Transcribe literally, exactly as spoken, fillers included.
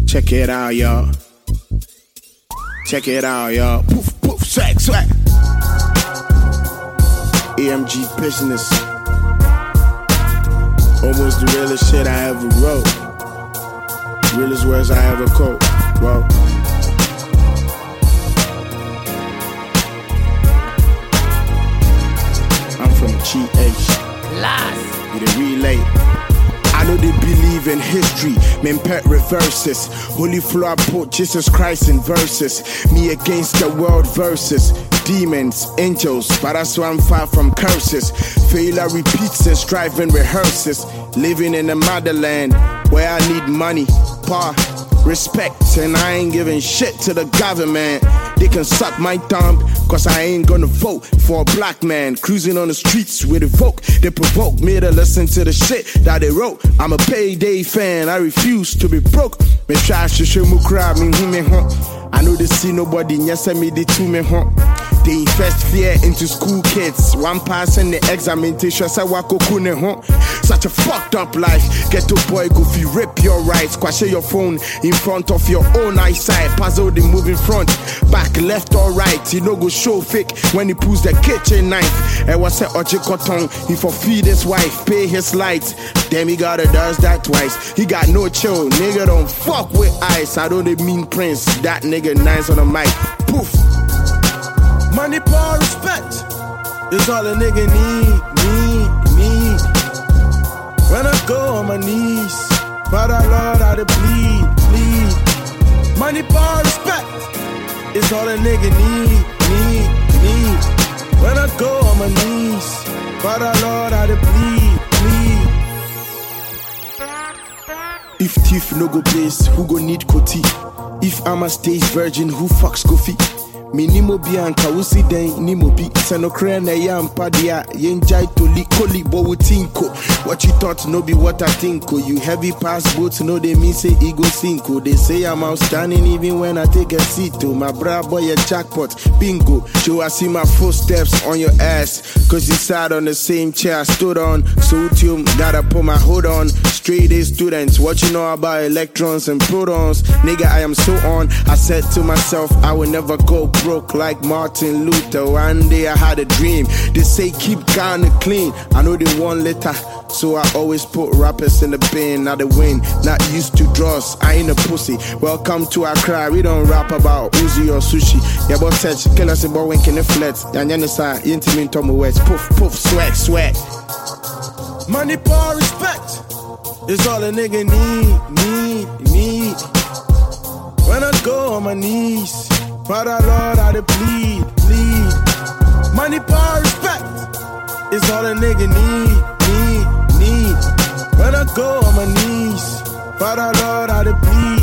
Check it out, y'all. Check it out, y'all. Poof, poof, swag, swag. A M G business. Almost the realest shit I ever wrote. Realest words I ever quote. Whoa. I'm from G H. Last. With a relay. I know they believe in history, men pet reverses. Holy floor, I put Jesus Christ in verses. Me against the world versus demons, angels, but that's why I'm far from curses. Failure repeats and striving rehearses. Living in the motherland where I need money, power, respect, and I ain't giving shit to the government. They can suck my thumb, cause I ain't gonna vote for a black man cruising on the streets with a Vogue. They provoke me to listen to the shit that they wrote. I'm a payday fan, I refuse to be broke. Me try to show me crowd, me who me huh. I know they see nobody, yes I me they to me huh. They invest fear into school kids. One passing the examination, say wako kune huh. Such a fucked up life. Ghetto boy go fi rip your rights. Quash your phone in front of your own eyesight. Puzzle the moving front, back, left or right. You know go show fake when he pulls the kitchen knife. And was say Oji Cotton, he for feed his wife, pay his lights. Then he gotta does that twice. He got no chill, nigga don't fuck with ice. I don't mean Prince, that nigga nice on the mic. Poof. Money, power, respect is all a nigga need, need, need. When I go on my knees, Father Lord, I plead, plead. Money, power, respect is all a nigga need, need, need. When I go on my knees, Father Lord, I plead, plead. If thief no go place, who go need Koti? If I'm a stage virgin, who fucks Kofi? Me nimo bianca usi den nimo bi seno kre na yampa dia yenjai toli koli bo tinko. What you thought no be what I think. You heavy pass boots no they mean say ego cinco. They say I'm outstanding even when I take a seat to my bra boy a jackpot bingo. So I see my footsteps on your ass cause you sat on the same chair I stood on. So you gotta put my hood on. Straight A students, what you know about electrons and protons? Nigga I am so on. I said to myself I will never go broke like Martin Luther. One day I had a dream. They say keep Ghana clean. I know they want letter, so I always put rappers in the bin. Now they win, not used to draws. I ain't a pussy. Welcome to Accra. We don't rap about Uzi or sushi. Yeah, but touch kill us about when can it flat. Yanyanisa, intimate Tommy West. Poof, poof, swag, swag. Money, power, respect is all a nigga need, need, need. When I go on my knees, Father Lord, I plead, plead. Money, power, respect is all a nigga need, need, need. When I go on my knees, Father Lord, I plead.